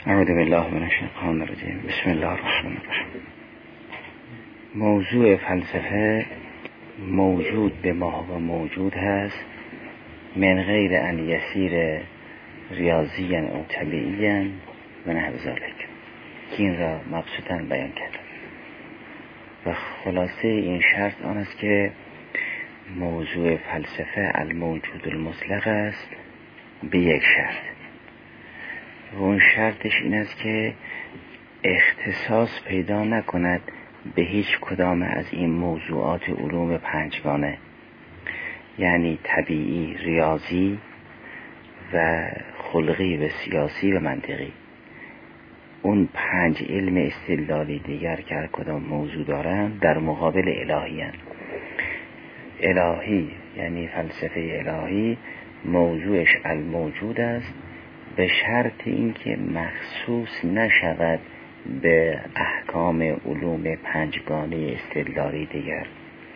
اعوذ بالله من الشیطان الرجیم. بسم الله الرحمن الرحیم. موضوع فلسفه موجود به ما و موجود هست من غیر ان یسیر ریاضیا او طبیعیا و نحو ذلک، که این را مبسوطاً بیان کردم و خلاصه این شرط آن است که موضوع فلسفه الموجود المطلق است به یک شرط، و اون شرطش این است که اختصاص پیدا نکند به هیچ کدام از این موضوعات علوم پنجگانه، یعنی طبیعی، ریاضی و خلقی و سیاسی و منطقی. اون 5 علم استدلالی دیگر که هر کدام موضوع دارند در مقابل الهی هستند. الهی یعنی فلسفه الهی موضوعش الموجود است به شرط اینکه مخصوص نشود به احکام علوم پنجگانه استدلالی دیگر.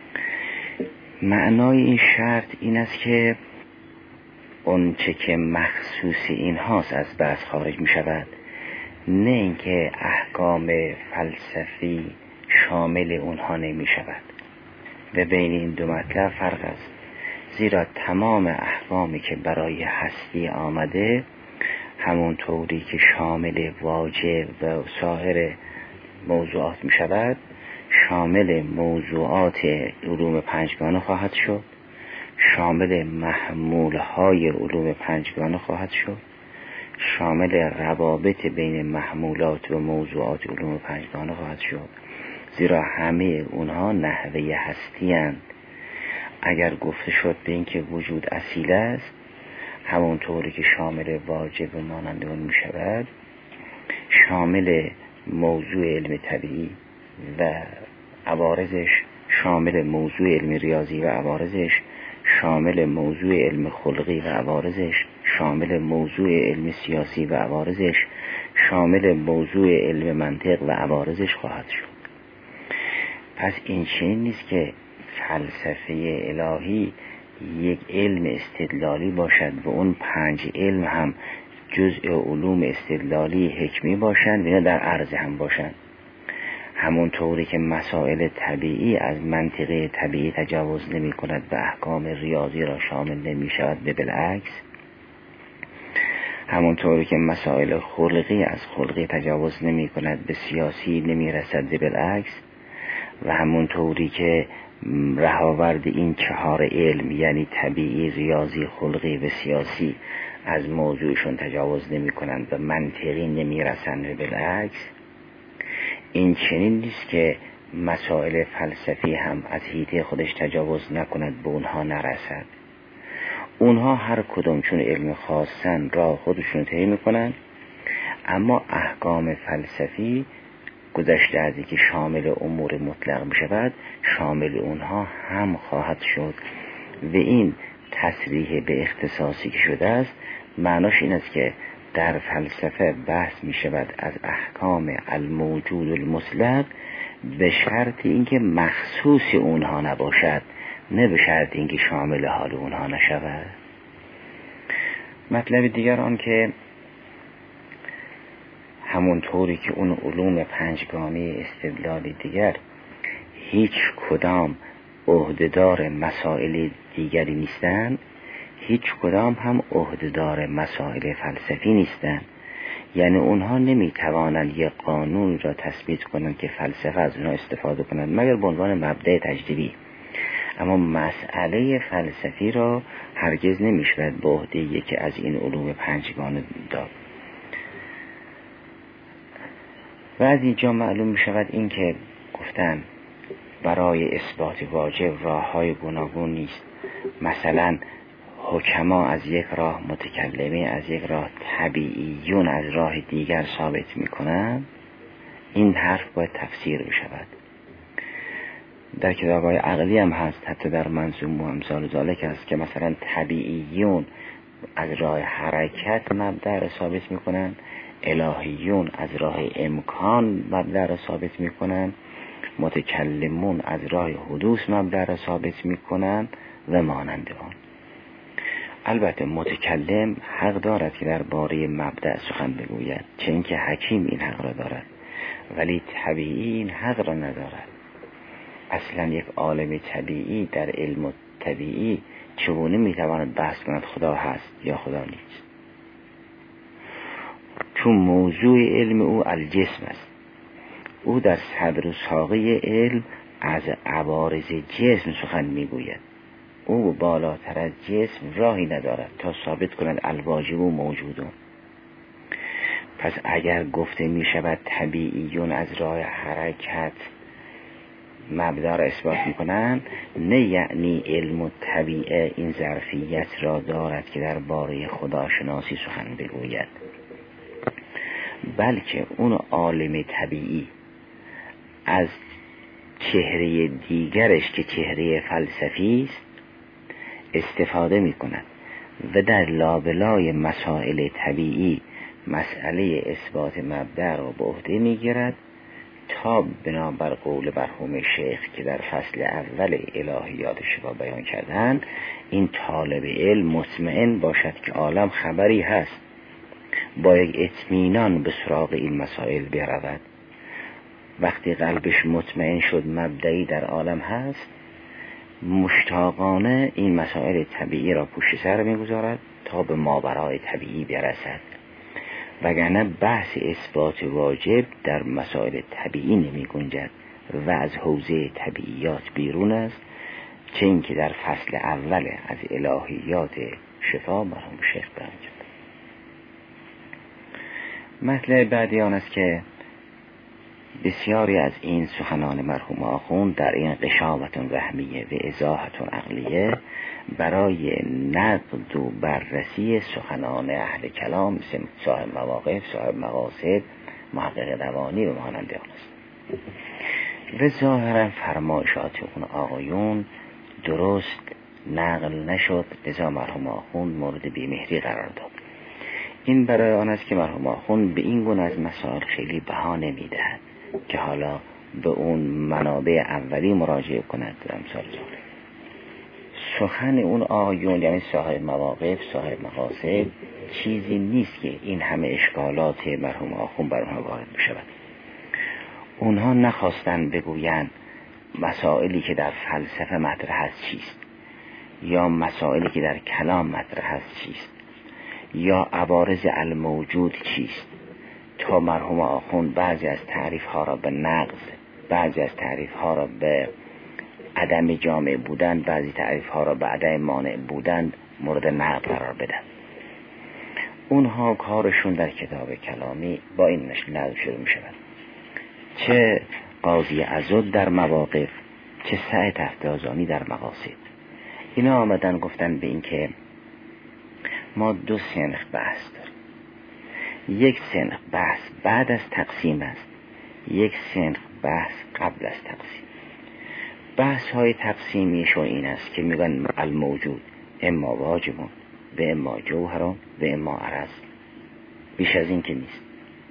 معنای این شرط این است که اون چه که مخصوص این هاست از بحث خارج می شود، نه اینکه احکام فلسفی شامل اونها نمی شود. و بین این دو مطلب فرق است، زیرا تمام احکامی که برای هستی آمده همون طوری که شامل واجب و سایر موضوعات می شود شامل موضوعات علوم پنجگانه خواهد شد، شامل محمولهای علوم پنجگانه خواهد شد، شامل روابط بین محمولات و موضوعات علوم پنجگانه خواهد شد، زیرا همه اونها نحوه هستی اند. اگر گفته شد به این که وجود اصیل است، همون طوری که شامل واجب و مانند اون می شود، شامل موضوع علم طبیعی و عوارضش، شامل موضوع علم ریاضی و عوارضش، شامل موضوع علم خلقی و عوارضش، شامل موضوع علم سیاسی و عوارضش، شامل موضوع علم منطق و عوارضش خواهد شد. پس این چنین نیست که فلسفه الهی یک علم استدلالی باشد و اون 5 علم هم جزء علوم استدلالی حکمی باشند و اینا در عرض هم باشند. همون طوری که مسائل طبیعی از منطقه طبیعی تجاوز نمی کند و احکام ریاضی را شامل نمی شود، به بالعکس همون طوری که مسائل خلقی از خلقی تجاوز نمی کند به سیاسی نمی رسد، به بالعکس. و همون طوری که رهاورد این 4 علم یعنی طبیعی، ریاضی، خلقی و سیاسی از موضوعشون تجاوز نمی کنند و منطقی نمی رسند، به بالعکس. این چنین نیست که مسائل فلسفی هم از حیطه خودش تجاوز نکند به اونها نرسد. اونها هر کدوم چون علم خاصن راه خودشون طی میکنن، اما احکام فلسفی گذشته از اینکه شامل امور مطلق می شود شامل اونها هم خواهد شد. و این تصریح به اختصاصی که شده است معناش این است که در فلسفه بحث می شود از احکام الموجود المطلق به شرط اینکه مخصوص اونها نباشد، نه به شرط اینکه شامل حال اونها نشود. مطلب دیگر آن که همون طوری که اون علوم پنجگانه استدلالی دیگر هیچ کدام عهدهدار مسائل دیگری نیستند، هیچ کدام هم عهدهدار مسائل فلسفی نیستند. یعنی اونها نمیتوانند یک قانون را تثبیت کنند که فلسفه از اونها استفاده کنند مگر به عنوان مبدأ تجربی، اما مسئله فلسفی را هرگز نمیشود به عهده یکی از این علوم پنجگانه داد. و از اینجا معلوم می شود این که گفتن برای اثبات واجب راه های گوناگون نیست. مثلا حکما از یک راه، متکلمین از یک راه، طبیعیون از راه دیگر ثابت می کنند. این حرف باید تفسیر بشود. در کتاب‌های عقلی هم هست، حتی در منظوم و امثال ذالک هست که مثلا طبیعیون از راه حرکت مبدأ را ثابت می کنند، الهیون از راه امکان مبدأ را ثابت می کنند، متکلمون از راه حدوث مبدأ را ثابت می کنند و مانند آن. البته متکلم حق دارد که درباره مبدأ سخن بگوید، چه اینکه حکیم این حق را دارد، ولی طبیعی این حق را ندارد. اصلا یک عالم طبیعی در علم طبیعی چگونه میتواند بحث کند خدا هست یا خدا نیست؟ چون موضوع علم او الجسم است. او در صدر و ساقه علم از عوارض جسم سخن میگوید. او بالاتر از جسم راهی ندارد تا ثابت کند الواجب و موجودون. پس اگر گفته می شود طبیعیون از راه حرکت مبدا را اثبات می کنند، نه یعنی علم و طبیعه این ظرفیت را دارد که در باره خداشناسی سخن بگوید، بلکه اون عالم طبیعی از چهره دیگرش که چهره فلسفی است استفاده می کند و در لابلای مسائل طبیعی مسئله اثبات مبدأ را به عهده می گیرد تا بنابر قول مرحوم شیخ که در فصل اول الهیات شفا بیان کردن، این طالب علم مطمئن باشد که عالم خبری هست، با یک اطمینان به سراغ این مسائل برود. وقتی قلبش مطمئن شد مبدئی در عالم هست، مشتاقانه این مسائل طبیعی را پشت سر میگذارد تا به ماورای طبیعی برسد، وگرنه بحث اثبات واجب در مسائل طبیعی نمی گنجد و از حوزه طبیعیات بیرون است، چه اینکه در فصل اول از الهیات شفا مرحوم شیخ بیان کرد. مطلب بعدی آن است که بسیاری از این سخنان مرحوم آخوند در این قشاوت وهمیه و ازاحت عقلیه برای نقد و بررسی سخنان اهل کلام مثل صاحب مواقف، صاحب مقاصد، محقق روانی و مانند آن است و ظاهرا فرمایشات اون آقایون درست نقل نشد، لذا مرحوم آخوند مورد بیمهری قرار داد. این برای آن است که مرحوم آخوند به این گونه از مسائل خیلی بها نمیدهد که حالا به اون منابع اولی مراجعه کند در امثال ظاهر. سخن اون آقایون یعنی صاحب مواقف، صاحب مقاصد چیزی نیست که این همه اشکالات مرحوم آخوند بر اونها وارد بشود. اونها نخواستن بگویند مسائلی که در فلسفه مطرح است چیست، یا مسائلی که در کلام مطرح است چیست، یا عوارض الموجود چیست، تا مرحوم آخوند بعضی از تعریف ها را به نقض، بعضی از تعریف ها را به عدم جامع بودن، بعضی تعریف ها را به عدم مانع بودن مورد نقد قرار بدن. اونها کارشون در کتاب کلامی با این نقد شروع می شود. چه قاضی عزد در مواقف، چه سعی تفتازانی در مقاصد. اینا آمدن گفتن به این که ما دو سنخ بحث داریم. یک سنخ بحث بعد از تقسیم است، یک سنخ بحث قبل از تقسیم. بحث های تقسیمیشون این است که میگن الموجود اما واجبون و اما جوهرون و اما عرض، بیش از این که نیست.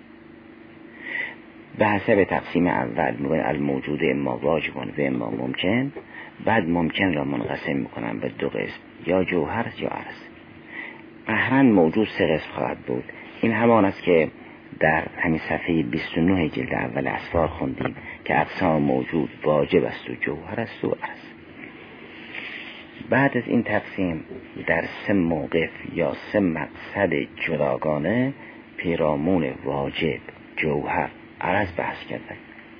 بحث به تقسیم اول میگن الموجود اما واجبون و اما ممکن، بعد ممکن را منقسم میکنن به دو قسم، یا جوهر یا عرض. قهرن موجود سه قسم خواهد بود. این همان است که در همین صفحه 29 جلد اول اسفار خوندیم که اقسام موجود واجب است و جوهر است و عرض. بعد از این تقسیم در سه موقف یا سه مقصد جداگانه پیرامون واجب، جوهر، عرض بحث کردن.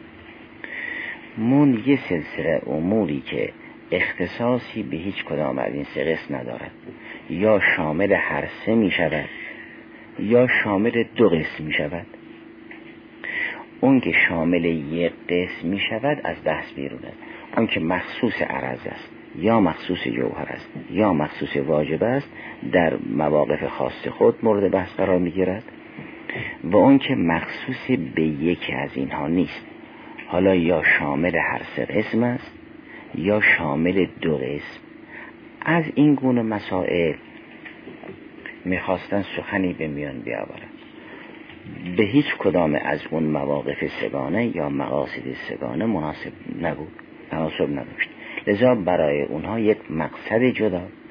مون یه سلسله اموری که اختصاصی به هیچ کدام از این سه قسم ندارد، یا شامل هر سه می شود یا شامل دو قسم می شود. اون که شامل یک قسم می شود از بحث بیرون است. اون که مخصوص عرض است یا مخصوص جوهر است یا مخصوص واجب است در مواقف خاص خود مورد بحث قرار می گیرد، و اون که مخصوص به یکی از اینها نیست، حالا یا شامل هر سه قسم است یا شامل دو قسم. از این گونه مسائل میخواستن سخنی به میان بیاورن. به هیچ کدام از اون مواقف سگانه یا مقاصد سگانه مناسب نبود، تناسب نداشت. لذا برای اونها یک مقصد جدا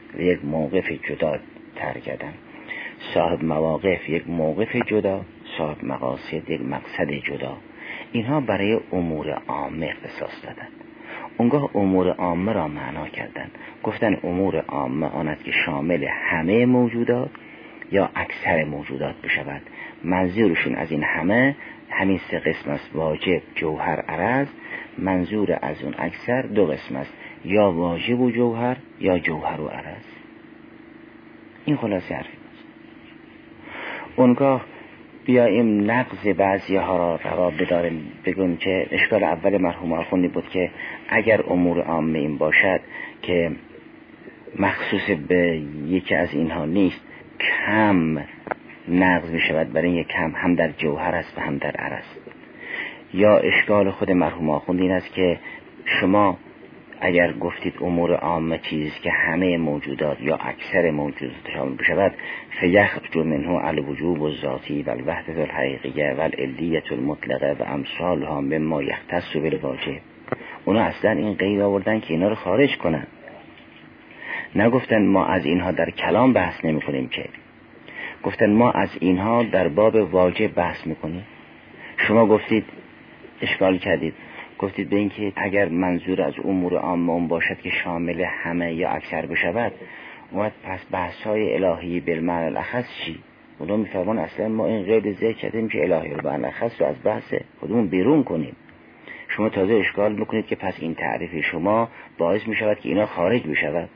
و یک موقف جدا تر کردن. صاحب مواقف یک موقف جدا، صاحب مقاصد یک مقصد جدا. اینها برای امور عامه اختصاص دادن. اونگاه امور عامه را معنا کردن، گفتن امور عامه آن است که شامل همه موجودات یا اکثر موجودات بشود. منظورشون از این همه همین سه قسم است: واجب، جوهر، عرض. منظور از اون اکثر دو قسم است: یا واجب و جوهر یا جوهر و عرض. این خلاصه حرفی است. اونگاه بیاییم نقض بعضی ها را روا بداریم، بگویم که اشکال اول مرحوم آخوندی بود که اگر امور عامه این باشد که مخصوص به یکی از اینها نیست، کم نقض می شود. برای یک کم هم در جوهر است و هم در عرض. یا اشکال خود مرحوم آخوندی این است که شما اگر گفتید امور عامه چیزی که همه موجودات یا اکثر موجودات شامل بشود، فیخرج منه الوجوب الذاتی و الوحدة الحقیقیه و العلیة المطلقه و امثالها مما یختص بالواجب. اونا اصلا این قید آوردن که اینا رو خارج کنن. نگفتن ما از اینها در کلام بحث نمی کنیم، که گفتن ما از اینها در باب واجب بحث میکنیم. شما گفتید، اشکال کردید، گفتید به این که اگر منظور از امور عامه اون باشد که شامل همه یا اکثر بشود، پس بحث‌های الهی بالمعنی الاخص چی؟ اونا میفرمان اصلا ما این قید ذکر کردیم که الهی بالمعنی الاخص رو از بحث خودمون بیرون کنیم. شما تازه اشکال میکنید که پس این تعریف شما باعث میشود که اینا خارج بشود.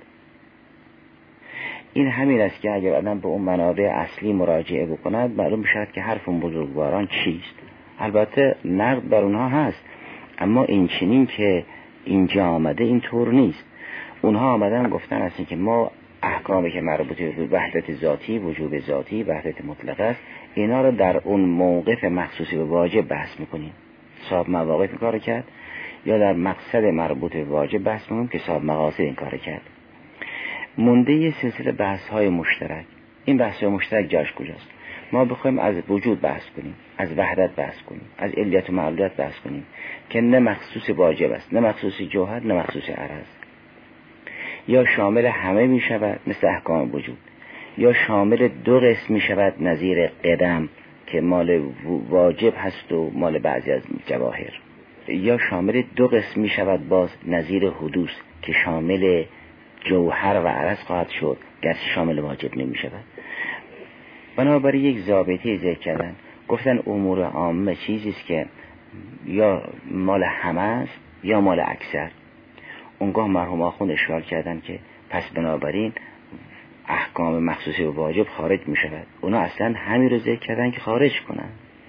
این همین است که اگر آدم به اون منابع اصلی مراجعه بکند، معلوم میشود که حرف اون بزرگواران چیست. البته نقد بر اونها هست، اما این چنین که اینجا آمده این طور نیست. اونها آمدن گفتن اصلا که ما احکامی که مربوط به وحدت ذاتی، وجوب ذاتی، وحدت مطلقه است، اینا رو در اون موقف مخصوصی به واجب بحث میکنیم. صاحب مواقف این کار کرد، یا در مقصد مربوط به واجب بحث میکنیم که صاحب مقاصد این کار کرد. مونده یه سلسله بحث های مشترک. این بحث های مشترک جاش کجاست؟ ما بخوایم از وجود بحث کنیم، از وحدت بحث کنیم، از علیت و معلولیت بحث کنیم که نه مخصوص واجب است، نه مخصوص جوهر، نه مخصوص عرض، یا شامل همه می شود مثل احکام وجود، یا شامل دو قسم می شود نظیر قدم که مال واجب هست و مال بعضی از جواهر، یا شامل دو قسم می شود باز نظیر حدوث که شامل جوهر و عرض خواهد شد، گرچه شامل واجب نمی شود. بنابراین یک ضابطه ذکر کردن، گفتن امور عامه چیزی است که یا مال همه است یا مال اکثر. اونگاه مرحوم آخوند اشاره کردن که پس بنابراین احکام مخصوصی و واجب خارج می شود. اونا اصلا همین رو ذکر کردن که خارج کنن.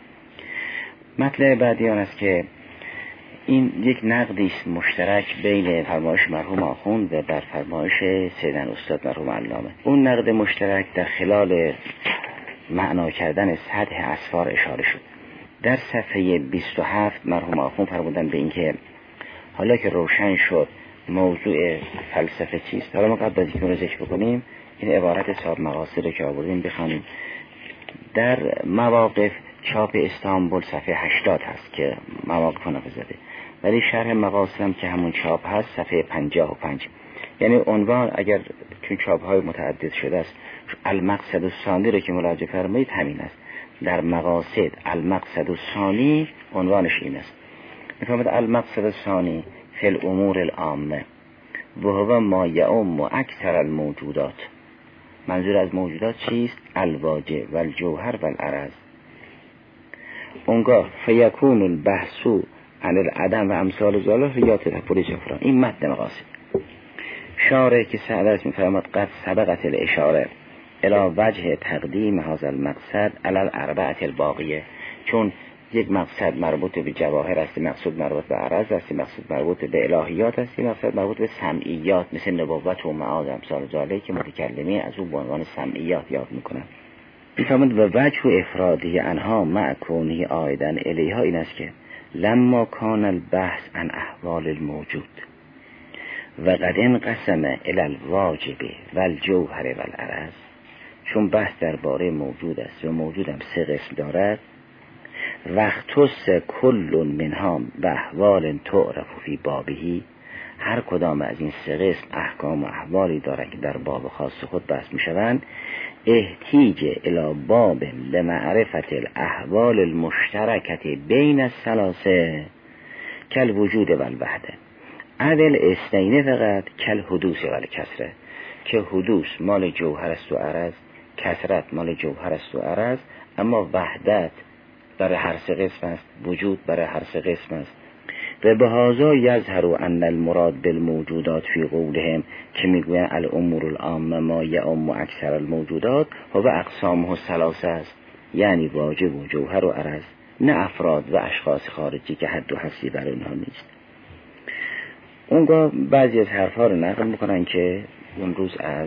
مطلب بعدی آن است که این یک نقدی است مشترک بین فرمایش مرحوم آخوند و بر فرمایش سیدن استاد مرحوم علامه. اون نقد مشترک در خلال معنا کردن سطح اسفار اشاره شد. در صفحه 27 مرحوم آخوند فرمودن به این که حالا که روشن شد موضوع فلسفه چیست، حالا ما قبل از اینکه رو ذکر بکنیم این عبارت صاحب مقاصد رو که آوردیم بخوانیم. در مواقف چاپ استانبول صفحه 80 هست که مواقف نقل زده، ولی شرح مقاصد هم که همون چاپ هست صفحه 55. یعنی عنوان اگر تو چاپ های متعدد شده است، المقصد الثانی رو که مراجعه فرمایید همین است. در مقاصد المقصد الثانی عنوانش این است. میفهمید المقصد الثانی فی الامور العامه و هو ما یعم اکثر الموجودات. منظور از موجودات چیست؟ الواجب و الجوهر و العرض. اونگاه فیکون البحث عن العدم و امثال ذلک یا تفر جفران. این متن مقاصد. شارح که سعدت میفرماد قد سبقت الاشاره الی وجه تقدیم هذا المقصد علی الاربعه الباقیه. چون یک مقصد مربوط به جواهر است، مقصود مربوط به عرض است، مقصود مربوط به الهیات است، مقصود مربوط به سمعیات مثل نبوت و معاد امثال ذلک که متکلمین از اون به عنوان سمعیات یاد میکنن. میفرماید و وجه افرادی انها مع کونه عائدا الیها این است که لما کان البحث عن احوال الموجود و قد انقسم الی الواجب و الجوهر و العرض، چون بحث درباره موجود است و موجود هم سه قسم دارد، وقتس کل منها به احوال تعرف فی بابهی، هر کدام از این سه قسم احکام و احوالی دارند که در باب خاص خود بحث می شوند. احتیج الی باب لمعرفت الاحوال المشترکت بین الثلاثه کل وجود و الوحده عدل استینه فقط کل حدوث و الکسره، که حدوث مال جوهر است و عرض، کسرت مال جوهر است و عرض، اما وحدت برای هر سه قسم است، وجود برای هر سه قسم است. و به هذا یظهر ان المراد بالموجودات فی قولهم که میگوین الامور العامه ما یعم اکثر الموجودات و اقسامه الثلاثه است، یعنی واجب و جوهر و عرض، نه افراد و اشخاص خارجی که حد و حصری بر اونها نیست. اونگاه بعضی از حرفها رو نقل میکنن که اون روز از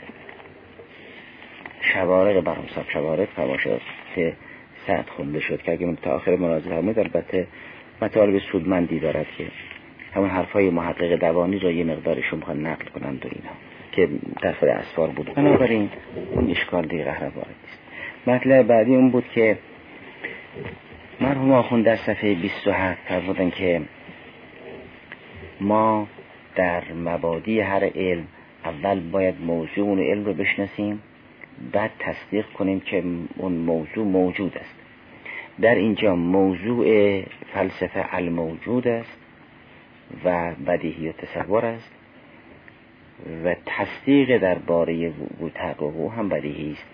شوارق برامصاب شوارق فواشات که سعد خونده شد که اگه من تا آخر مراجعه فرمود البته مطالب سودمندی دارد که همون حرفای محقق دوانی را یه مقدارشون میخوان نقل کنند و اینها که دفتر اسفار بود. بنابراین اون اشکال دیگه وارد نیست. مطلب بعدی اون بود که مرحوم آخوند در صفحه 27 فرمودن که ما در مبادی هر علم اول باید موضوع اون علم رو بشناسیم، بعد تصدیق کنیم که اون موضوع موجود است. در اینجا موضوع فلسفه الموجود است و بدیهی و تصور است و تصدیق درباره تحقق هم بدیهی است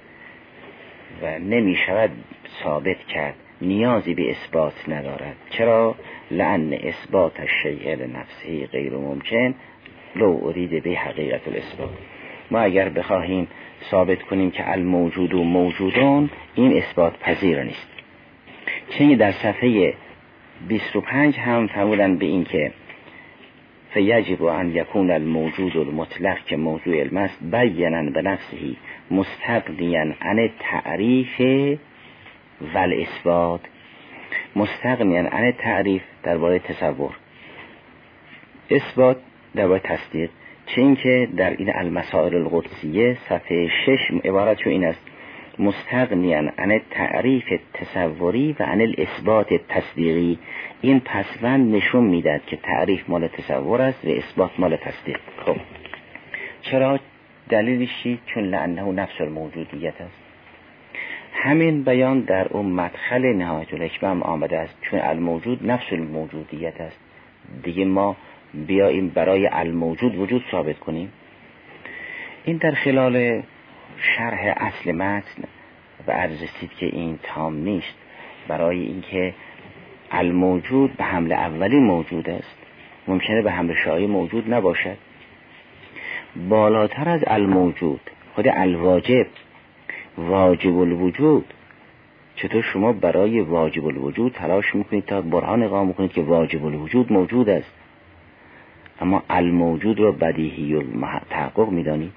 و نمی شود ثابت کرد، نیازی به اثبات ندارد. چرا؟ لأن اثبات الشیء لنفسه غیر ممکن لو ارید به حقیقت الاثبات. ما اگر بخواهیم ثابت کنیم که الموجود و موجودون، این اثبات پذیر نیست. چون در صفحه 25 هم فرمودن به این که فیجب ان یکون الموجود المطلق که موضوع علم است بینا به نفسه مستغنیا عن تعریف و الاثبات، مستغنیا عن تعریف درباره تصور، اثبات درباره تصدیق. چون که در این المسائل القدسیه صفحه 6 عبارت شو این است: مستغنیا عن تعریف تصوری و عن الاثبات تصدیقی. این پسوند نشون میداد که تعریف مال تصور است و اثبات مال تصدیق. خب چرا؟ دلیلش چی؟ چون لانه نفس الموجودیت است. همین بیان در اون مدخل نهایت الحکمه هم آمده است، چون الموجود نفس الموجودیت است. دیگه ما بیاییم برای الموجود وجود ثابت کنیم. این در خلال شرح اصل متن و عرض رسید که این تام نیست، برای اینکه الموجود به حمل اولی موجود است، ممکنه به حمل شایی موجود نباشد. بالاتر از الموجود خود الواجب، واجب الوجود. چطور شما برای واجب الوجود تلاش میکنید تا برهان اقامه کنید که واجب الوجود موجود است، اما الموجود رو بدیهی التحقق میدانید؟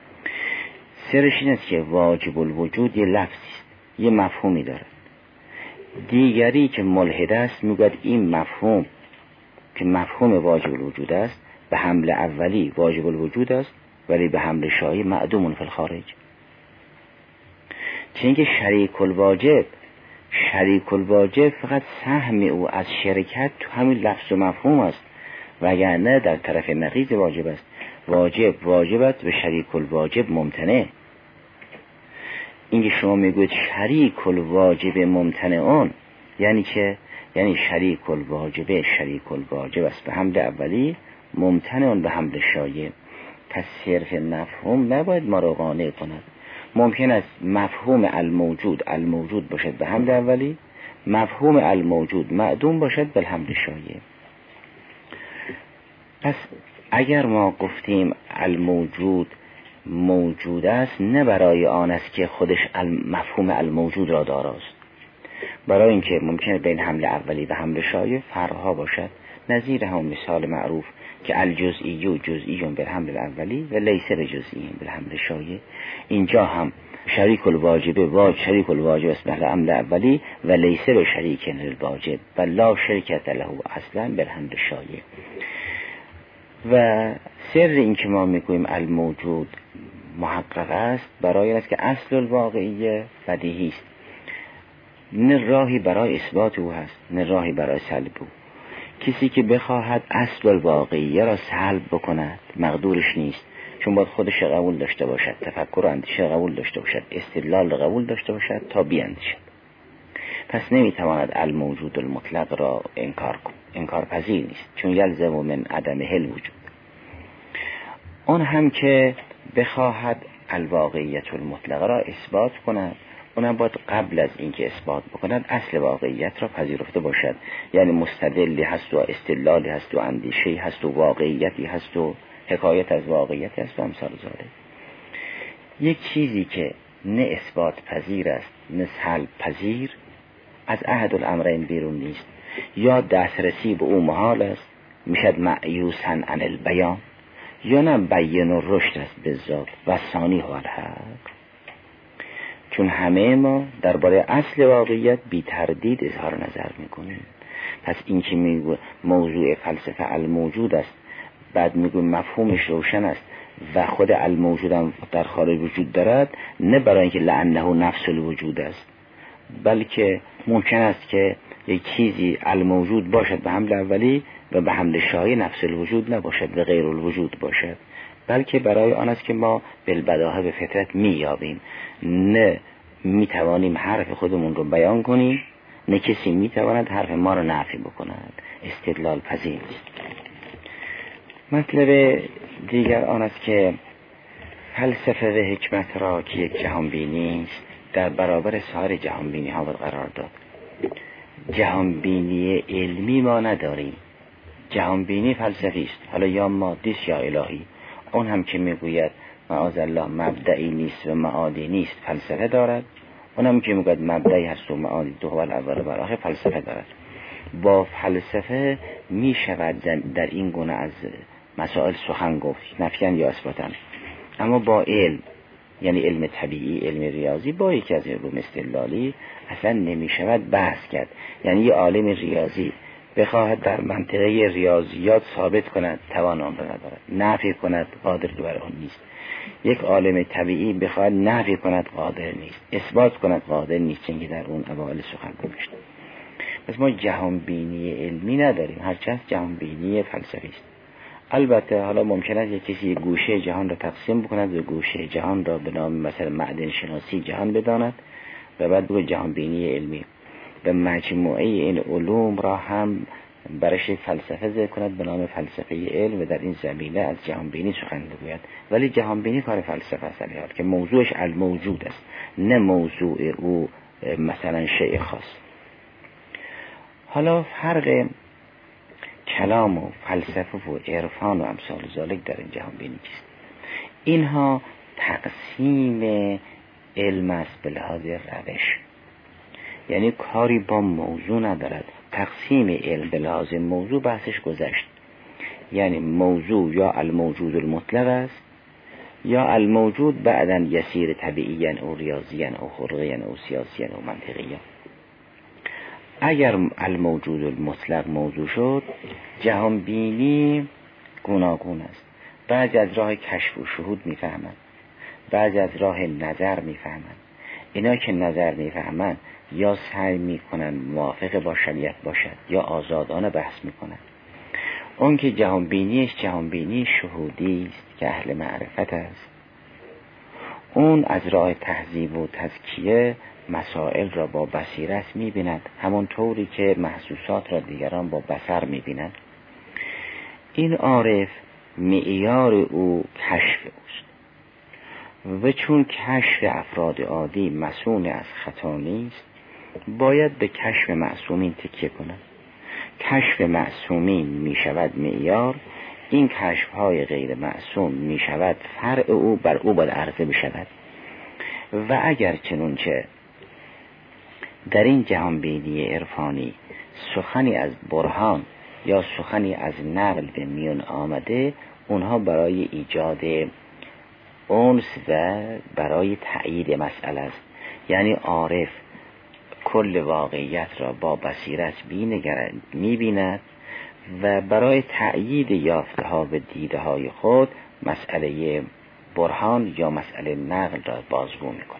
سرش این است که واجب الوجود یه لفظی است، یه مفهومی داره. دیگری که ملحد است میگوید این مفهوم که مفهوم واجب الوجود است به حمل اولی واجب الوجود است، ولی به حمل شایی معدوم فی الخارج. چون که شریک الواجب فقط سهم او از شرکت تو همین لفظ و مفهوم است، وگرنه در طرف نقیض واجب است. واجب است و شریک الواجب ممتنع. اینکه شما میگوید شریک الواجب ممتنعون یعنی چه؟ یعنی شریک الواجب است به حمل اولی، ممتنعون به حمل شایع. پس صرف مفهوم نباید ما را قانع کند. ممکن است مفهوم الموجود باشد به حمل اولی، مفهوم الموجود معدوم باشد به حمل شایع. پس اگر ما گفتیم الموجود موجود است، نه برای آن است که خودش مفهوم الموجود را داراست، برای اینکه ممکنه بین حمل اولی و حمل شایع فرقها باشد. نظیر همون مثال معروف که الجزئی جزئی به حمل اولی و لیس بجزئی به حمل شایع. اینجا هم شریک الواجب است به حمل اولی و لیس به شریک الواجب و لا شرکت له اصلا به حمل شایع. و سر این که ما میگوییم الموجود محقق است برای این است که اصل الواقعیه بدیهی است، نه راهی برای اثبات او هست نه راهی برای سلب او. کسی که بخواهد اصل الواقعیه را سلب بکند مقدورش نیست، چون باید خودش قبول داشته باشد، تفکر و اندیشه قبول داشته باشد، استدلال قبول داشته باشد تا بیاندیشد. پس نمیتواند الموجود المطلق را انکار پذیر نیست، چون یلزم من عدمه الوجود. اون هم که بخواهد الواقعیت المطلق را اثبات کند، اونم باید قبل از اینکه اثبات بکند اصل واقعیت را پذیرفته باشد. یعنی مستدلی هست و استدلالی هست و اندیشه‌ای هست و واقعیتی هست و حکایت از واقعیتی هست و امثال ذالک. یک چیزی که نه اثبات پذیر است نه سلب پذیر، از احد الامرین بیرون نیست، یا دسترسی به او محال است، میشد معیوسا عن البیان، یا نه بیان و رشد است بالذات و ثانی هو الحق. چون همه ما درباره اصل واقعیت بی تردید اظهار نظر میکنیم. پس این که میگه موضوع فلسفه الموجود است، بعد میگه مفهومش روشن است و خود الموجود هم در خارج وجود دارد، نه برای اینکه لعنه نفس الوجود است، بلکه ممکن است که یک چیزی الموجود باشد به حمل اولی و به حمل شایی نفس الوجود نباشد و غیر الوجود باشد، بلکه برای آن است که ما بالبداهه به فطرت میابیم. نه میتوانیم حرف خودمون رو بیان کنیم، نه کسی میتواند حرف ما رو نفی بکند. استدلال پذیر است. مطلب دیگر آن است که فلسفه و حکمت را که یک جهانبینی است در برابر سایر جهانبینی ها قرار داد. جهانبینی علمی ما نداریم، جهانبینی فلسفی است، حالا یا مادی است یا الهی. اون هم که میگوید معاذالله مبدئی نیست و معادی نیست فلسفه دارد، اون هم که میگوید مبدئی هست و معادی دو اول و آخر فلسفه دارد. با فلسفه میشود در این گونه از مسائل سخن گفت، نفیان یا اثباتن. اما با علم، یعنی علم طبیعی، علم ریاضی، با یکی از علوم استدلالی اصلا نمیشود بحث کرد. یعنی یه عالم ریاضی بخواهد در منطقه ریاضیات ثابت کند، توان آن را ندارد، نفی کند قادر بر آن نیست. یک عالم طبیعی بخواهد نفی کند قادر نیست، اثبات کند قادر نیست، چون در اون اوائل سخن گفت. پس ما جهانبینی علمی نداریم، هرچند جهانبینی فلسفی است. البته حالا ممکن است یک کسی گوشه جهان را تقسیم بکند و گوشه جهان را به نام مثلا معدن شناسی جهان بداند و بعد بگه جهانبینی علمی، و مجموعه این علوم را هم برش فلسفه ذکر کند به نام فلسفه علم و در این زمینه از جهانبینی سخن بگوید. ولی جهانبینی کار فلسفه است، که موضوعش الموجود است، نه موضوع او مثلا شیء خاص. حالا فرق کلام و فلسفه و عرفان و امثال ذالک در این جهانبینی چیست؟ اینها تقسیم علم است به لحاظ روش، یعنی کاری با موضوع ندارد. تقسیم علم به لحاظ موضوع بحثش گذشت، یعنی موضوع یا الموجود المطلق است یا الموجود بعداً یسیر طبیعیاً او ریاضیاً او خلقیاً او سیاسیاً او منطقیاً. اگر الموجود المطلق موضوع شد، جهانبینی گوناگون است. بعضی از راه کشف و شهود میفهمند، بعضی از راه نظر میفهمند. اینا که نظر میفهمند یا سعی میکنن موافق با شریعت باشد یا آزادانه بحث میکنن. اون که جهانبینیش جهانبینی شهودی است که اهل معرفت است، اون از راه تهذیب و تزکیه مسائل را با بصیرت می‌بیند، همون طوری که محسوسات را دیگران با بصر می‌بینند. این عارف معیار او کشف اوست و چون کشف افراد عادی مسئول از خطا نیست، باید به کشف معصومین تکیه کند. کشف معصومین می‌شود معیار، این کشف‌های غیر معصوم می‌شود فرع او، بر او باید عرضه بشود. و اگر چنانچه در این جهانبینی عرفانی سخنی از برهان یا سخنی از نقل به میون آمده، اونها برای ایجاد انس و برای تأیید مسئله است. یعنی عارف کل واقعیت را با بصیرت می‌بیند و برای تأیید یافته ها و دیده های خود مسئله برهان یا مسئله نقل را بازگو می‌کند.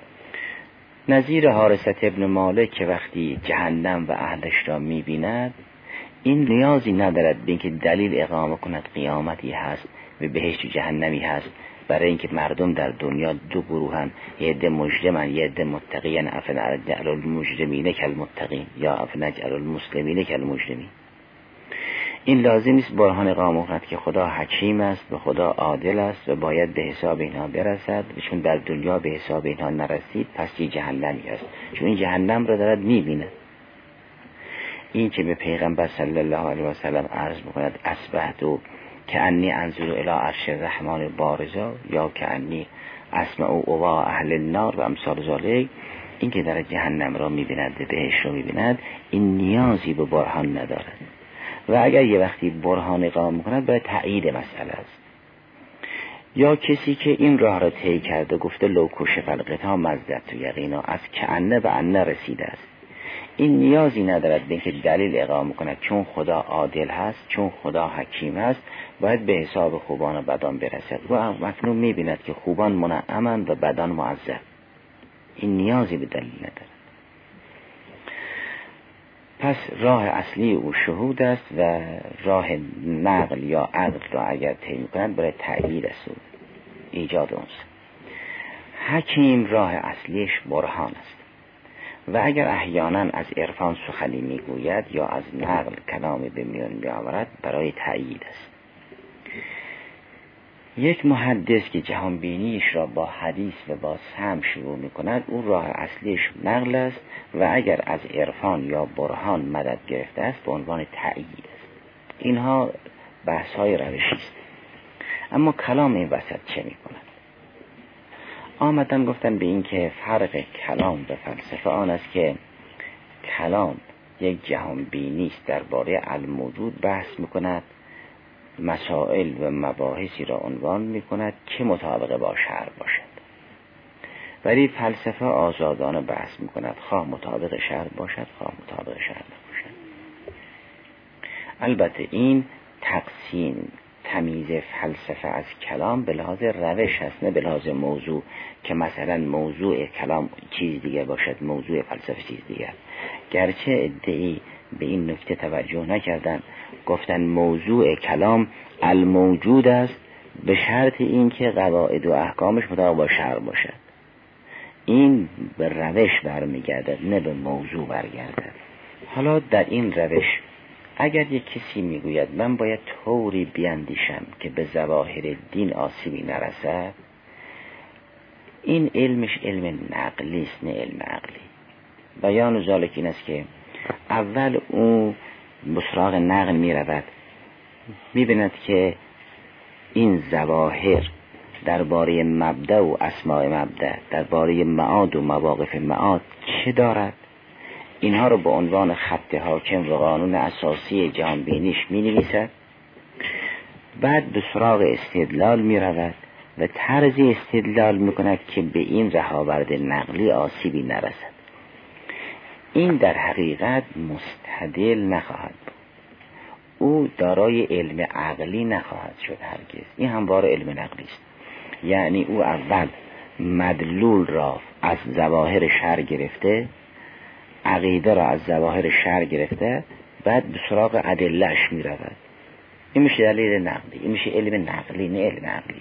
نظیر حارثة ابن مالک که وقتی جهنم و اهلش را می‌بیند، این نیازی ندارد به اینکه دلیل اقامه کند قیامتی هست و بهشت و جهنمی هست، برای اینکه مردم در دنیا دو گروهن، یه عده مجرمن یه عده متقین، افنجعل المجرمین کالمتقین یا افنجعل المسلمین کالمجرمین. این لازم نیست برهان اقامه کند که خدا حکیم است و خدا عادل است و باید به حساب اینها برسد، و چون در دنیا به حساب اینها نرسید پس یه جهنمی است، چون این جهنم را دارد میبینه. این که به پیغمبر صلی الله علیه و سلم عرض میکند اصبحت که انی انظر الی عرش الرحمن بارزا یا که انی اسمع اوضاع اهل النار و امثال ذالک، این که در جهنم را میبیند و بهشت را میبیند، این نیازی به برهان ندارد. و اگر یه وقتی برهان اقامه میکند برای تایید مسئله است. یا کسی که این راه را طی کرده گفته لو کشف الغطا مزدت یقینا، از کأنه به انه رسیده است، این نیازی ندارد به اینکه دلیل اقامه کند، چون خدا عادل هست، چون خدا حکیم هست، باید به حساب خوبان و بدان برسد و مکنون میبیند که خوبان منعمند و بدان معذب. این نیازی به دلیل ندارد. پس راه اصلی او شهود است و راه نقل یا عقل را اگر طی کند برای تأیید است و ایجاد اونس. حکیم راه اصلیش برهان است و اگر احیانا از عرفان سخنی میگوید یا از نقل کلامی به میان میآورد برای تأیید است. یک محدث که جهان بینیش را با حدیث و با سمع شروع میکند، او راه اصلیش نقل است و اگر از عرفان یا برهان مدد گرفته است به عنوان تأیید است. اینها بحث های روشی است. اما کلام این وسط چه میکند؟ آمدن گفتن به این که فرق کلام و فلسفه آن است که کلام یک جهان بینی است، درباره الموجود بحث میکند، مسائل و مباحثی را عنوان میکند که مطابق با شرع باشد، ولی فلسفه آزادانه بحث میکند، خواه مطابق شرع باشد خواه مطابق شرع نباشد. البته این تقسیم تمیز فلسفه از کلام به لحاظ روش هست، نه به لحاظ موضوع، که مثلا موضوع کلام چیز دیگه باشد موضوع فلسفه چیز دیگه. گرچه ادعی به این نکته توجه نکردن، گفتن موضوع کلام الموجود است به شرط اینکه قواعد و احکامش مطابق با شرع باشد. این به روش برمیگردد نه به موضوع برگردد. حالا در این روش اگر یک کسی میگوید من باید طوری بیاندیشم که به ظواهر دین آسیبی نرسد، این علمش علم نقلی است نه علم عقلی. بیان ذالک این است که اول او به سراغ نقل می رود، می بیند که این ظواهر درباره مبدأ و اسماء مبدأ، درباره معاد و مواقف معاد چه دارد، اینها رو به عنوان خط حاکم و قانون اساسی جهان بینیش می نویسد. بعد به سراغ استدلال می رود و طرزی استدلال می کند که به این رهاورد نقلی آسیبی نرسد. این در حقیقت مستدل نخواهد بود، او دارای علم عقلی نخواهد شد هرگز. این همواره علم نقلی است، یعنی او اول مدلول را از ظواهر شرع گرفته، عقیده را از ظواهر شرع گرفته، بعد به سراغ ادله‌اش می رود. این میشه دلیل نقلی، این میشه علم نقلی نه علم عقلی.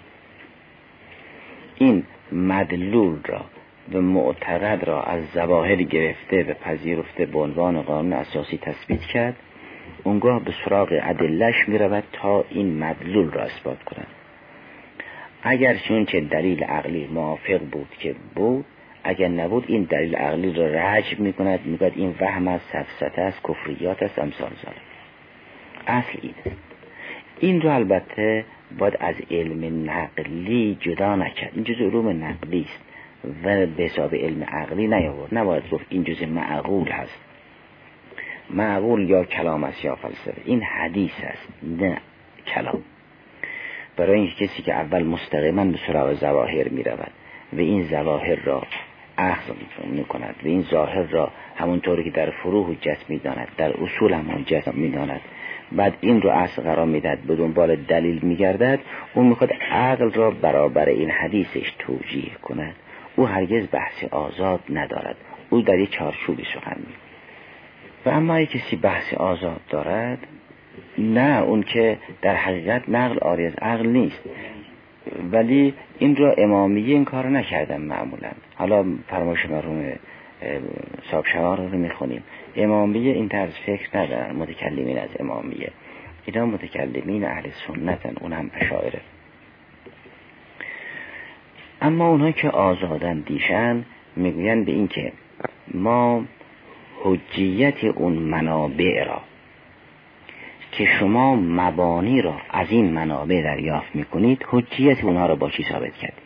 این مدلول را و معتقد را از ظواهر گرفته و پذیرفته به عنوان قانون اساسی تثبیت کرد، اونگاه به سراغ ادله‌اش می رود تا این مدلول را اثبات کند. اگر چون که دلیل عقلی موافق بود که بود، اگر نبود این دلیل عقلی را رجع می کند، می گوید این وهم است، سفسطه است، کفریات است، امثال ذالک. اصل این است. این رو البته باید از علم نقلی جدا نکرد، این جزء علوم نقلی است و به حساب علم عقلی نیاورد. نباید گفت این جزء معقول هست. معقول یا کلام است یا فلسفه، این حدیث است نه کلام. برای این کسی که اول مستقیما به سراغ ظواهر می رود و این ظواهر را اخذ می کند و این ظاهر را همونطوری که در فروع حجت می داند در اصول هم حجت می داند، بعد این رو اصل قرار می دهد، به دنبال دلیل می گردد، اون می خواهد عقل را برابر این حدیثش توجیه کند. او هرگز بحث آزاد ندارد، او در یک چارچوبی سخن می. و اما اگه کسی بحث آزاد دارد، نه، اون که در حقیقت نقل عاری از عقل نیست، ولی این را امامیه این کار نکردن معمولا. حالا فرمایش مرحوم صاحب شوار رو میخونیم، امامیه این طرز فکر ندارن متکلمین از امامیه، اینا متکلمین اهل سنتن، اون هم اشاعره. اما اونها که آزادن دیشن میگوین به این که ما حجیت اون منابع را که شما مبانی را از این منابع دریافت میکنید، حجیت اونها را با چی ثابت کردید؟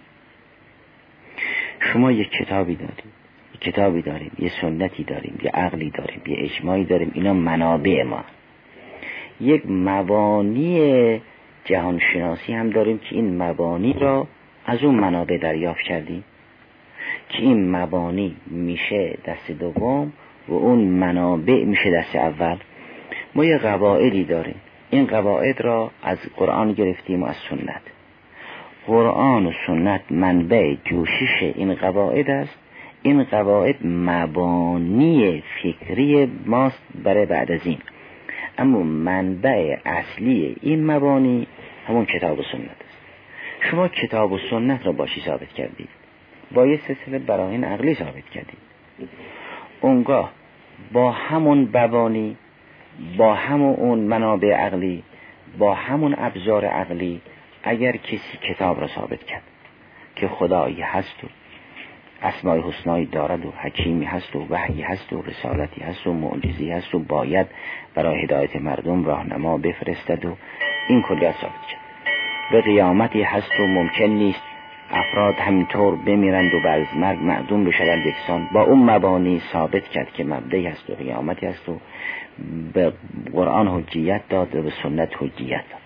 شما یک کتابی داریم، یه سنتی داریم، یه عقلی داریم، یه اجماعی داریم، اینا منابع ما. یک مبانی جهانشناسی هم داریم که این مبانی را از اون منابع دریافت کردیم، که این مبانی میشه دست دوم و اون منابع میشه دست اول. ما یه قواعدی داریم، این قواعد را از قرآن گرفتیم و از سنت. قرآن و سنت منبع جوشش این قواعد است. این قواعد مبانی فکری ماست برای بعد از این، اما منبع اصلی این مبانی همون کتاب و سنت است. شما کتاب و سنت را با چی ثابت کردید؟ با یه سلسله براهین عقلی ثابت کردید. اونگاه با همون مبانی، با همون اون منابع عقلی، با همون ابزار عقلی، اگر کسی کتاب را ثابت کرد که خدایی هست و اسماء حسنایی دارد و حکیمی هست و وحی هست و رسالتی هست و معجزی هست و باید برای هدایت مردم راهنما بفرستد و این کلیات ثابت کرد، به قیامتی هست و ممکن نیست افراد همینطور بمیرند و بعد از مرگ معدوم بشوند یکسان، با اون مبانی ثابت کرد که مبدأی هست و قیامتی هست و به قرآن حجیت داد و به سنت حجیت داد.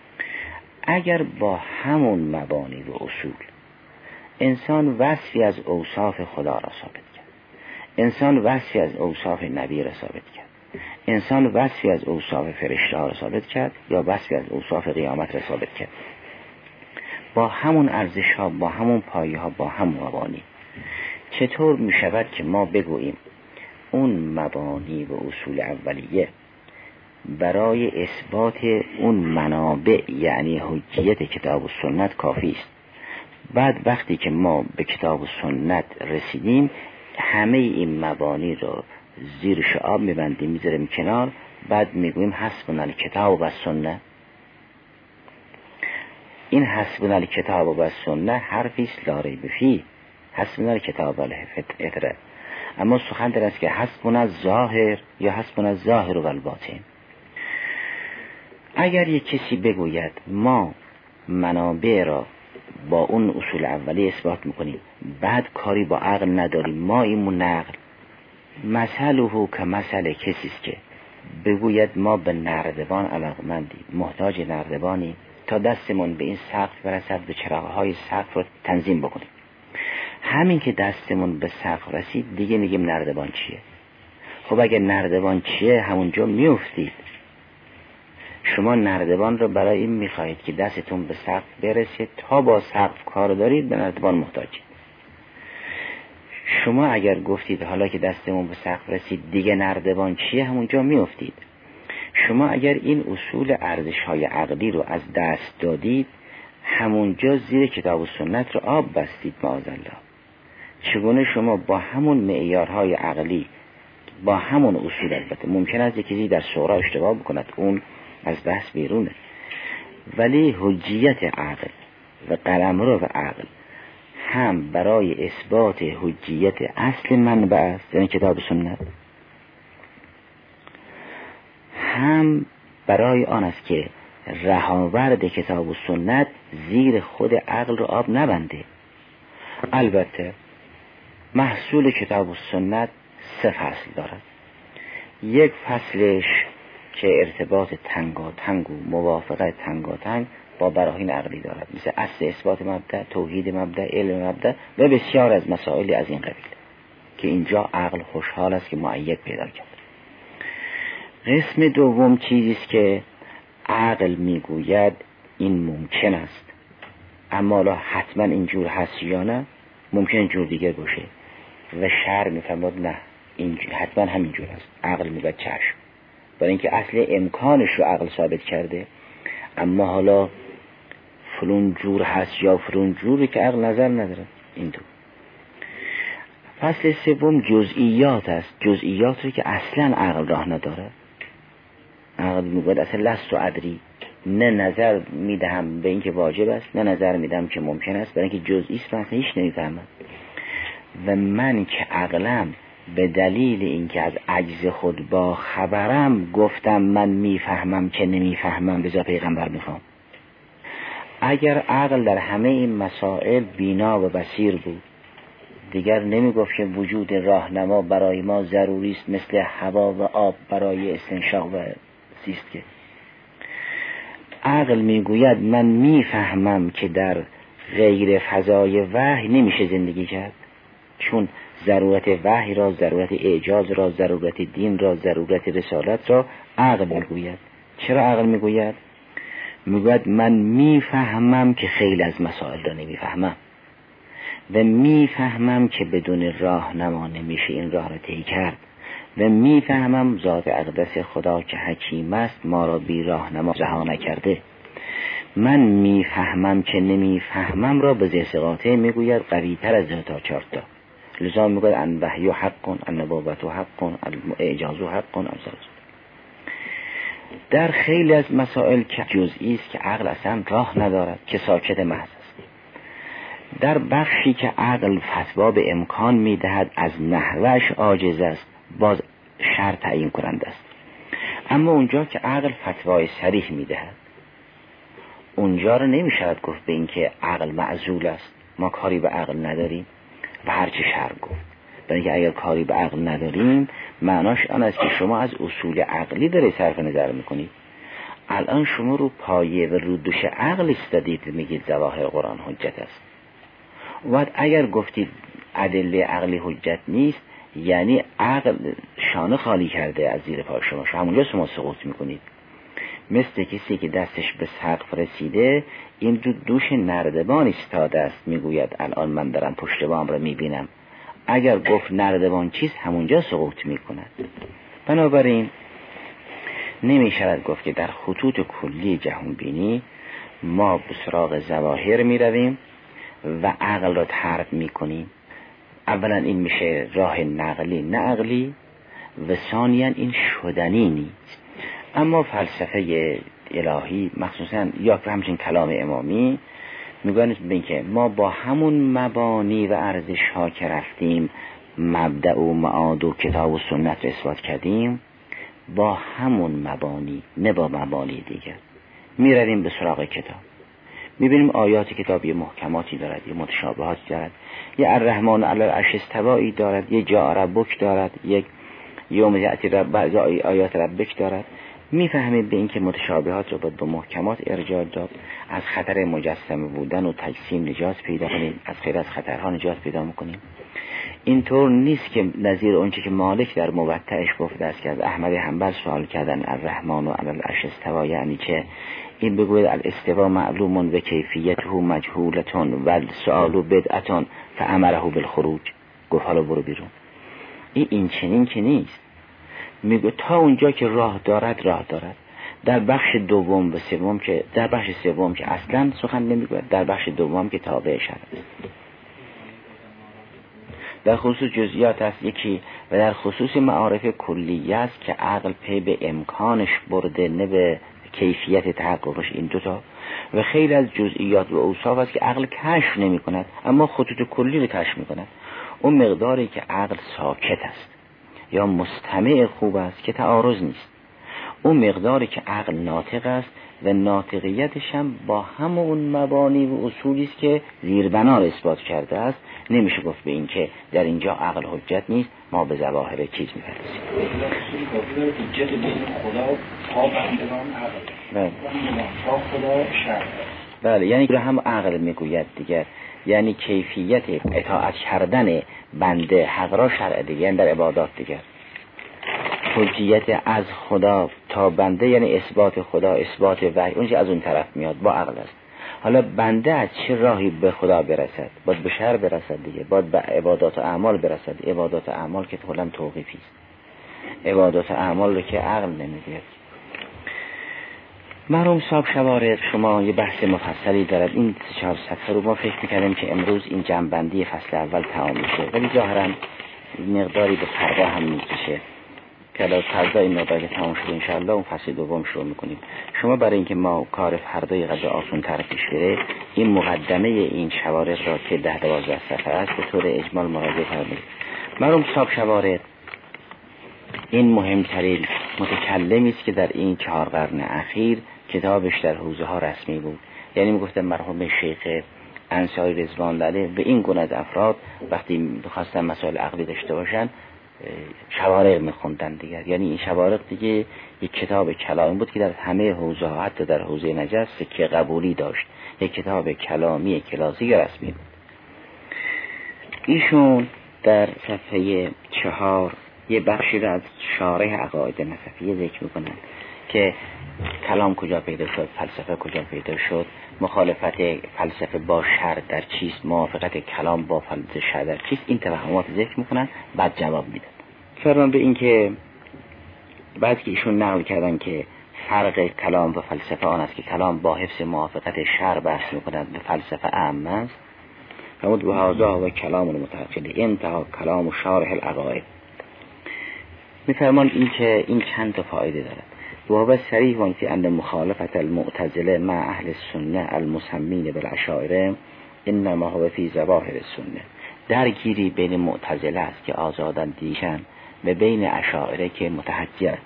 اگر با همون مبانی و اصول انسان وصفی از اوصاف خدا را ثابت کرد، انسان وصفی از اوصاف نبی را ثابت کرد، انسان وصفی از اوصاف فرشته ها را ثابت کرد، یا وصفی از اوصاف قیامت را ثابت کرد، با همون ارزش ها، با همون پایه ها، با همون مبانی، چطور می شود که ما بگوییم اون مبانی و اصول اولیه برای اثبات اون منابع یعنی حجیت کتاب و سنت کافی است؟ بعد وقتی که ما به کتاب و سنت رسیدیم همه این مبانی رو زیر شعاب میبندیم، میذاریم کنار، بعد میگوییم حسبنا الکتاب و سنت. این حسبنا الکتاب و سنت حرفی است لا ریب فیه، حسبنا الکتاب و الفطره. اما سخن در است که حسبنا الظاهر یا حسبنا الظاهر و الباطن. اگر یک کسی بگوید ما منابع را با اون اصول اولی اثبات میکنیم، بعد کاری با عقل نداریم، ما این نقل مثله که مثل کسی است که بگوید ما به نردبان علاقمندیم، محتاج نردبانی تا دستمون به این سقف برسد و چراغ‌های سقف رو تنظیم بکنیم. همین که دستمون به سقف رسید دیگه میگیم نردبان چیه. خب اگه نردبان چیه همونجا میافتید. شما نردبان رو برای این میخواهید که دستتون به سقف برسید، تا با سقف کار دارید به نردبان محتاجید. شما اگر گفتید حالا که دستمون به سقف رسید دیگه نردبان چیه، همونجا میافتید. شما اگر این اصول ارزش‌های عقلی رو از دست دادید، همونجا زیر کتاب و سنت رو آب بستید معاذالله. چگونه شما با همون معیارهای عقلی، با همون اصول، البته ممکن است یکی در شورا اشتباه بکند، اون از بحث بیرونه، ولی حجیت عقل و قلمرو و عقل هم برای اثبات حجیت اصل منبع است، یعنی کتاب و سنت، هم برای آن است که رهاورد کتاب و سنت زیر خود عقل رو آب نبنده. البته محصول کتاب و سنت 3 فصل دارد. یک فصلش که ارتباط تنگاتنگ و موافقت تنگاتنگ با براهین عقلی دارد، مثل اصل اثبات مبدأ، توحید مبدأ، علم مبدأ و بسیار از مسائل از این قبیل که اینجا عقل خوشحال است که مؤید پیدا کرد. قسم دوم چیزی است که عقل میگوید این ممکن است، اما لا حتما اینجور هست یا نه، ممکن جور دیگر باشه و شرع میفرماد نه، این حتما همینجور است. عقل میگه چشم، برای اینکه اصل امکانش رو عقل ثابت کرده، اما حالا فلون جور هست یا فلون جوری که عقل نظر نداره. این دو. فصل سوم جزئیات است. جزئیات رو که اصلا عقل راه نداره. عقل میگه اصلا لست و ادری، نه نظر میدهم به اینکه واجب است، نه نظر میدم که ممکن است، برای اینکه جزئی است من هیچ نمیفهمم. و من که عقلم به دلیل اینکه از عجز خود با خبرم گفتم من میفهمم که نمیفهمم، به جا پیغمبر میخوام. اگر عقل در همه این مسائل بینا و بصیر بود، دیگر نمیگفت که وجود راهنما برای ما ضروری است مثل هوا و آب برای استنشاق و زیست. که عقل میگوید من میفهمم که در غیر فضای وحی نمیشه زندگی کرد، چون ضرورت وحی را، ضرورت اعجاز را، ضرورت دین را، ضرورت رسالت را عقل میگوید. چرا عقل میگوید؟ میگوید من میفهمم که خیلی از مسائل را نمیفهمم و میفهمم که بدون راهنما نمیشه این راه را طی کرد و میفهمم ذات اقدس خدا که حکیم است ما را بی راهنما رها نکرده. من میفهمم که نمیفهمم را به زیسقاطه میگوید قوی تر از تا چارتا. لذا میگوید ان وحی حق، ان نبوت حق، ان اعجاز حق، امثال. در خیلی از مسائل که جزئی است که عقل اصلا راه ندارد، که ساکت محض است. در بخشی که عقل فتوا به امکان میدهد از نحوش عاجز است، باز شرط تعیین کننده است. اما اونجا که عقل فتوای صریح میدهد، اونجا رو نمیشود گفت به این که عقل معزول است، ما کاری به عقل نداریم و هرچی شرع گفت. برای اینکه اگر کاری به عقل نداریم معناش آن است که شما از اصول عقلی دارید صرف نظر میکنید. الان شما رو پایه و رو دوش عقل استادید، میگید ظواهر قرآن حجت است. و اگر گفتید ادله عقلی حجت نیست، یعنی عقل شانه خالی کرده از زیر پای شما، همونجا شما سقوط میکنید. مثل کسی که دستش به سقف رسیده، این دوش نردبان استاده است، میگوید الان من دارم پشت بام را میبینم. اگر گفت نردبان چیست، همونجا سقوط میکند. بنابراین نمیشود گفت که در خطوط کلی جهان بینی ما به سراغ ظواهر میرویم و عقل را ترک میکنیم. اولا این میشه راه نقلی نه عقلی و ثانیا این شدنی نیست. اما فلسفه الهی مخصوصا یا همچنین کلام امامی میگن که ما با همون مبانی و ارزش ها که رفتیم مبدأ و معاد و کتاب و سنت رو اثبات کردیم، با همون مبانی نه با مبانی دیگر میرویم به سراغ کتاب. میبینیم آیات کتاب یه محکماتی دارد، یه متشابهاتی دارد، یه الرحمن علی العرش استوایی دارد، یه جاء ربک دارد، یک یوم یأتی بعض آیات ربک دارد. میفهمید به این که متشابهات رو باید به محکمات ارجاع داد، از خطر مجسمه بودن و تجسیم نجات پیدا کنیم، از خیر از خطرها نجات پیدا میکنیم. اینطور نیست که نظیر اونچه که مالک در موطئش گفته است که از احمد حنبل سوال کردن الرحمن و علی العرش استوا یعنی چه، این بگوید الاستوا معلوم و کیفیته مجهولتون و السؤال بدعتون فامره بالخروج، گفت حالا برو بیرون. این چنین که نیست. میگه تا اونجا که راه دارد راه دارد. در بخش دوم و سوم که در بخش سوم که اصلا سخن نمیگوید، در بخش دوم که تابع شرع است. در خصوص جزئیات است یکی و در خصوص معارف کلیه است که عقل پی به امکانش برده نه به کیفیت تحققش. این دوتا و خیلی از جزئیات و اوصاف است که عقل کشف نمی کند اما خطوط کلی رو کشف می کند. اون مقداری که عقل ساکت است یا مستمع خوب است که تعارض نیست. اون مقداری که عقل ناطق است و ناطقیتش هم با همون مبانی و اصولی است که زیربنا را اثبات کرده است. نمیشه گفت به این که در اینجا عقل حجت نیست، ما به ظواهر چیز می‌پردازیم. حجت بین خدا تا بندگان عقل. بله. تا خدا شرع. بله، یعنی هم عقل میگوید دیگر، یعنی کیفیت اطاعت کردن بنده حق را شرع دیگر، یعنی در عبادات دیگر. حجیت از خدا تا بنده یعنی اثبات خدا، اثبات وحی، اونجا از اون طرف میاد با عقل است. حالا بنده از چه راهی به خدا برسد؟ باید به شرع برسد دیگه، باید به عبادات و اعمال برسد. عبادات و اعمال که کلا توقیفی است، عبادات و اعمال رو که عقل نمیگه. مرحوم صاحب شوارق شما یه بحث مفصلی دارد، این 3-4 صفحه رو ما فکر می‌کردیم که امروز این جنبندی فصل اول تمام میشه، ولی ظاهراً مقداری به فردا هم میکشه که الان فردا این مقدار تمام شده انشاءالله اون فصل دوم شروع میکنیم. شما برای اینکه ما کار فردای قضا آسان تر پیش بره، این مقدمه این شوارق را که 10-12 صفحه است به طور اجمال مراجعه فرمایید. مرحوم صاحب شوارق این مهمترین متکلمی است که در این 4 قرن اخیر کتابش در حوزه ها رسمی بود. یعنی میگفتم مرحوم شیخ انصاری رضوان الله به این گونه از افراد وقتی می‌خواستن مسائل عقلی داشته باشن شوارق می‌خوندن دیگر. یعنی این شوارق دیگه یک کتاب کلامی بود که در همه حوزه ها حتی در حوزه نجف سکه قبولی داشت، یک کتاب کلامی کلاسیک رسمی بود. ایشون در صفحه 4 یه بخشی را از شارح عقاید نسفیه ذکر میکنن که کلام کجا پیدا شد، فلسفه کجا پیدا شد، مخالفت فلسفه با شرع در چیست، موافقت کلام با فلسفه شرع در چیست. این توهمات ذکر میکنن، بعد جواب میدن. فرمان به این که بعد که ایشون نقل کردن که فرق کلام و فلسفه آن است که کلام با حفظ موافقت شرع بحث میکنند، به فلسفه عامه است. فرمود و هذا و کلام المتعقل انتها کلام شارح العقاید. میفرمان این که این چند تا فایده دارد. و هو صریح فی ان مخالفت المعتزله مع اهل السنه المسمین بالاشاعره انما هو فی ظواهر السنه. درگیری بین معتزله است که آزادن دیشن و بین اشاعره که متحجر.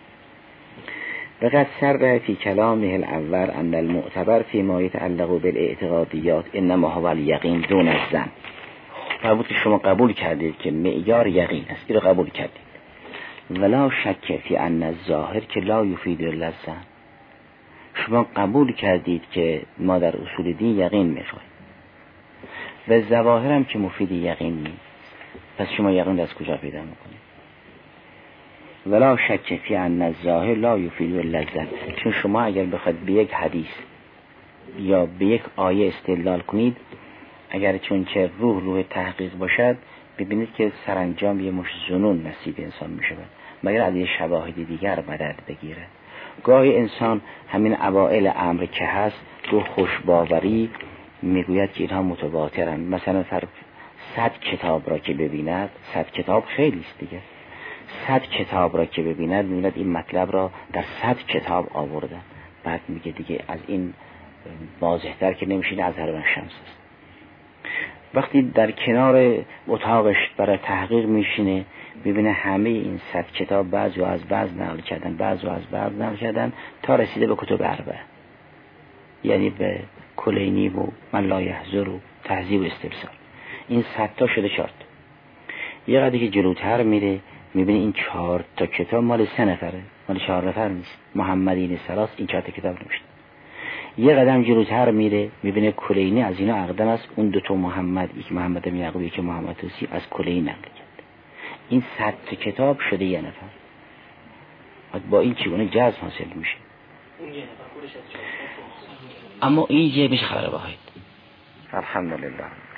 وقد سر فی کلامه الاول ان المعتبر فی ما یتعلق بالاعتقادیات انما هو الیقین دون الظن. فرمود که شما قبول کردید که معیار یقین است، این رو قبول کردید. ولا شک فی ان الظاهر که لا یفید الا الظن. شما قبول کردید که ما در اصول دین یقین میخوایم و ظواهر هم که مفید یقین نیست. پس شما یقین از کجا پیدا میکنید؟ ولا شک فی ان الظاهر لا یفید الا الظن. چون شما اگر بخواید به یک حدیث یا به یک آیه استدلال کنید، اگر چون که روح تحقیق باشد، ببینید که سرانجام یه مش ظنون نصیب انسان میشه مگر از یه شواهد دیگر مدد بگیره. گاهی انسان همین اوائل امر که هست رو خوشباوری میگوید که اینها متواترن. مثلا 100 کتاب را که ببیند، 100 کتاب خیلی است دیگه، 100 کتاب را که ببیند میبیند این مطلب را در 100 کتاب آوردن. بعد میگه دیگه از این واضح‌تر که نمیشه از هر شمس است. وقتی در کنار اتاقش برای تحقیق میشینه میبینه همه این 100 کتاب بعضی از بعض نقل کردن، بعضی از بعض نقل کردن تا رسیده به کتب اربعه، یعنی به کلینی و من لا یحضر و تهذیب و استبصار. این 100 تا شده 4 تا. یه قدری که جلوتر میره میبینه این 4 تا کتاب مال 3 نفره، مال 4 نفر نیست. محمدین سلاس این 4 تا کتاب نوشته. یه قدم جلوتر میره میبینه کلینی از اینا اقدم است، اون 2 تا محمد، یک محمد بن یعقوب یک محمد توسی از کلینی نقل کرد. این 100 تا کتاب شده یه نفر. با این چگونه جذب حاصل میشه؟ اما این جه بشه خبر باید. الحمدلله.